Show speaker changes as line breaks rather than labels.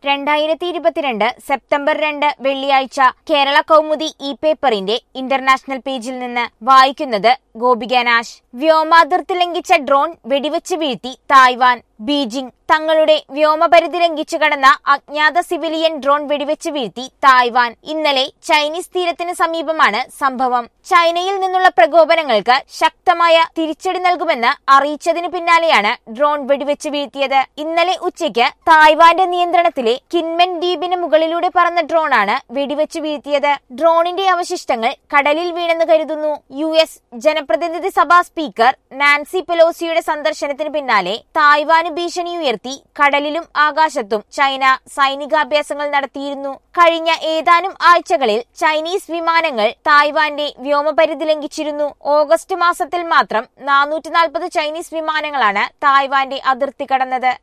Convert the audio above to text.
2022 September 2 വെള്ളിയാഴ്ച Kerala Kaumudi e പേപ്പറിന്റെ international പേജിൽ നിന്ന് വായിക്കുന്നത് ഗോപിക നാശ്. വ്യോമാതിർത്തി ലംഘിച്ച ഡ്രോൺ വെടിവെച്ച് വീഴ്ത്തി തായ്വാൻ. ബീജിംഗ്. തങ്ങളുടെ വ്യോമപരിധി ലംഘിച്ചു കടന്ന അജ്ഞാത സിവിലിയൻ ഡ്രോൺ വെടിവെച്ച് വീഴ്ത്തി തായ്വാൻ. ഇന്നലെ ചൈനീസ് തീരത്തിന് സമീപമാണ് സംഭവം. ചൈനയിൽ നിന്നുള്ള പ്രകോപനങ്ങൾക്ക് ശക്തമായ തിരിച്ചടി നൽകുമെന്ന് അറിയിച്ചതിനു പിന്നാലെയാണ് ഡ്രോൺ വെടിവെച്ച് വീഴ്ത്തിയത്. ഇന്നലെ ഉച്ചയ്ക്ക് തായ്വാന്റെ നിയന്ത്രണത്തിലെ കിൻമെൻ ദ്വീപിന് മുകളിലൂടെ പറന്ന ഡ്രോണാണ് വെടിവെച്ച് വീഴ്ത്തിയത്. ഡ്രോണിന്റെ അവശിഷ്ടങ്ങൾ കടലിൽ വീണെന്ന് കരുതുന്നു. US ജനപ്രതിനിധി സഭാ സ്പീക്കർ നാൻസി പെലോസിയുടെ സന്ദർശനത്തിന് പിന്നാലെ തായ്വാന് ഭീഷണി ഉയർത്തി കടലിലും ആകാശത്തും ചൈന സൈനികാഭ്യാസങ്ങൾ നടത്തിയിരുന്നു. കഴിഞ്ഞ ഏതാനും ആഴ്ചകളിൽ ചൈനീസ് വിമാനങ്ങൾ തായ്വാന്റെ വ്യോമപരിധി ലംഘിച്ചിരുന്നു. ഓഗസ്റ്റ് മാസത്തിൽ മാത്രം 440 ചൈനീസ് വിമാനങ്ങളാണ് തായ്വാന്റെ അതിർത്തി കടന്നത്.